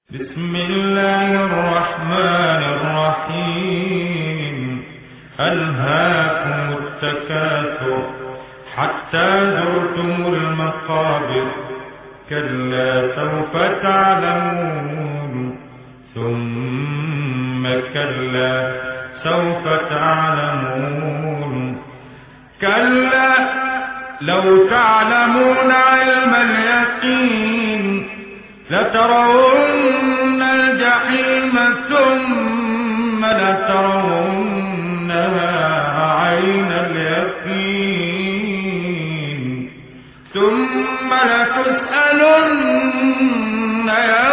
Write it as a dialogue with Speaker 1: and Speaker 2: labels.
Speaker 1: بسم الله الرحمن الرحيم. ألهاكم التكاثر حتى زرتم المقابر، كلا سوف تعلمون ثم كلا سوف تعلمون. كلا لو تعلمون علم اليقين لترون الجحيم ثم لترونها عين اليقين ثم لتسألن